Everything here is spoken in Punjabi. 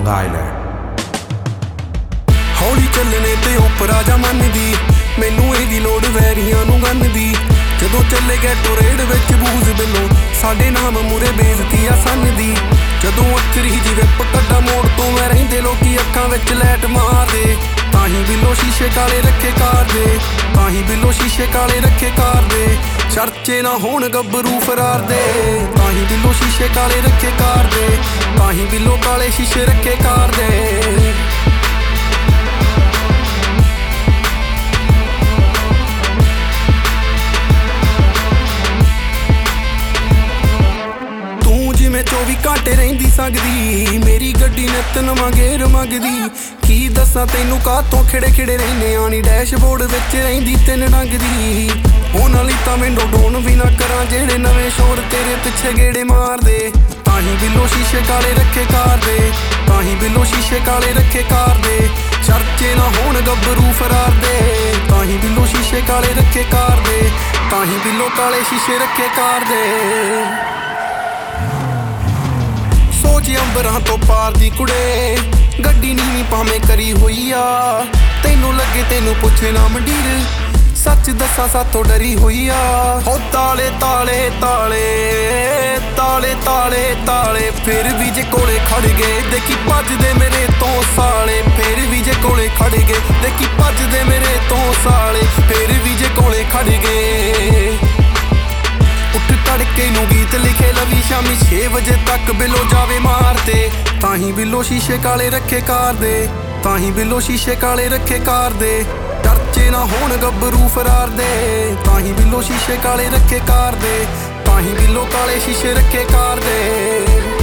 Island। ਹੌਲੀ ਚੱਲਣੇ ਤੇ ਉਪਰਾ ਜਾ ਮੰਨਦੀ, ਮੈਨੂੰ ਇਹਦੀ ਲੋੜ ਵੈਰੀਆਂ ਨੂੰ ਗੰਨਦੀ। ਜਦੋਂ ਚੱਲੇ ਗੈਟੋ ਰੇਡ ਵਿੱਚ ਬੂਜ਼ ਬਿੱਲੋ, ਸਾਡੇ ਨਾਮ ਮੂਰੇ ਬੇਇੱਜ਼ਤੀ ਆ ਸੰਨਦੀ। ਜਦੋਂ ਅਖਰੀ ਜੀ ਵਿਪ ਕੱਢਾ ਮੋੜ ਤੋਂ ਮੈਂ ਰਹਿੰਦੇ ਲੋਕੀ ਅੱਖਾਂ ਵਿੱਚ ਲੈਟ ਮਾਰਦੇ। ਤਾਹੀਂ ਬਿੱਲੋ ਸ਼ੀਸ਼ੇ ਕਾਲੇ ਰੱਖੇ ਕਾਰ ਦੇ, ਤਾਹੀਂ ਬਿੱਲੋ ਸ਼ੀਸ਼ੇ ਕਾਲੇ ਰੱਖੇ ਕਾਰ ਦੇ। ਚਰਚੇ ਨਾ ਹੋਣ ਗੱਭਰੂ ਫਰਾਰ ਦੇ, ਤਾਹੀਂ ਬਿੱਲੋ ਸ਼ੀਸ਼ੇ ਕਾਲੇ ਰੱਖੇ ਕਾਰ ਦੇ, ਤਾਹੀਂ ਬਿੱਲੋ ਕਾਲੇ ਸ਼ੀਸ਼ੇ ਰੱਖੇ ਕਾਰ ਦੇ। ਜਿਵੇਂ 24 ਘੰਟੇ ਰਹਿੰਦੀ ਸਕਦੀ, ਮੇਰੀ ਗੱਡੀ ਨਿੱਤ ਨਵਾਂ ਗੇਰ ਮੰਗਦੀ। ਕੀ ਦੱਸਾਂ ਤੈਨੂੰ ਕਾਹਤੋਂ ਖਿੜੇ ਖਿੜੇ ਰਹਿੰਦੇ ਆਣੀ, ਡੈਸ਼ਬੋਰਡ ਵਿੱਚ ਰਹਿੰਦੀ 3 ਡੰਗ ਦੀ। ਉਹਨਾਂ ਲਈ ਤਾਂ ਵਿੰਡੋ ਡਾਊਨ ਵੀ ਨਾ ਕਰਾਂ, ਜਿਹੜੇ ਨਵੇਂ ਸ਼ੋਰ ਤੇਰੇ ਪਿੱਛੇ ਗੇੜੇ ਮਾਰਦੇ। ਤਾਹੀਂ ਬਿੱਲੋ ਸ਼ੀਸ਼ੇ ਕਾਲੇ ਰੱਖੇ ਕਾਰ ਦੇ, ਤਾਹੀਂ ਬਿੱਲੋ ਸ਼ੀਸ਼ੇ ਕਾਲੇ ਰੱਖੇ ਕਾਰ ਦੇ। ਚਰਚੇ ਨਾ ਹੋਣ ਗੱਭਰੂ ਫਰਾਰ ਦੇ, ਤਾਹੀਂ ਬਿੱਲੋ ਸ਼ੀਸ਼ੇ ਕਾਲੇ ਰੱਖੇ ਕਾਰ ਦੇ, ਤਾਹੀਂ ਬਿੱਲੋ ਕਾਲੇ ਸ਼ੀਸ਼ੇ ਰੱਖੇ ਕਾਰ ਦੇ। ਸੋਚ ਅੰਬਰਾਂ ਤੋਂ ਪਾਰ ਦੀ ਕੁੜੇ, ਗੱਡੀ ਨੀਵੀਂ ਭਾਵੇਂ ਕਰੀ ਹੋਈ ਆ। ਤੈਨੂੰ ਲੱਗੇ ਤੈਨੂੰ ਪੁੱਛੇ ਨਾ ਮੰਡੀਰ, ਸੱਚ ਦੱਸਾਂ ਸਾਥੋਂ ਡਰੀ ਹੋਈ ਆ। ਹੋ ਤਾਲੇ ਤਾਲੇ ਤਾਲੇ ਤਾਲੇ ਤਾਲੇ ਤਾਲੇ, ਫਿਰ ਵੀ ਜੇ ਕੋਲੇ ਖੜ ਗਏ ਦੇਖੀ ਭੱਜਦੇ ਮੇਰੇ ਤੋਂ ਸਾਲੇ। ਫਿਰ ਵੀ ਜੇ ਕੋਲੇ ਖੜ ਗਏ ਦੇਖੀ ਭੱਜਦੇ ਮੇਰੇ ਤੋਂ ਸਾਲੇ। ਫਿਰ ਵੀ ਜੇ ਕੋਲੇ ਖੜ ਗਏ। ਉੱਠ ਤੜਕੇ ਨੂੰ ਗੀਤ ਲਿਖੇ ਲਵੀ, ਸ਼ਾਮੀ 6 ਵਜੇ ਤੱਕ ਬਿੱਲੋ ਜਾਵੇ ਮਾਰਤੇ। ਤਾਹੀਂ ਬਿੱਲੋ ਸ਼ੀਸ਼ੇ ਕਾਲੇ ਰੱਖੇ ਕਾਰ ਦੇ, ਤਾਹੀਂ ਬਿੱਲੋ ਸ਼ੀਸ਼ੇ ਕਾਲੇ ਰੱਖੇ ਕਾਰ ਦੇ। ਚਰਚੇ ਨਾ ਹੋਣ ਗੱਭਰੂ ਫਰਾਰ ਦੇ, ਤਾਹੀਂ ਬਿੱਲੋ ਸ਼ੀਸ਼ੇ ਕਾਲੇ ਰੱਖੇ ਕਾਰ ਦੇ, ਤਾਹੀਂ ਬਿੱਲੋ ਕਾਲੇ ਸ਼ੀਸ਼ੇ ਰੱਖੇ ਕਾਰ ਦੇ।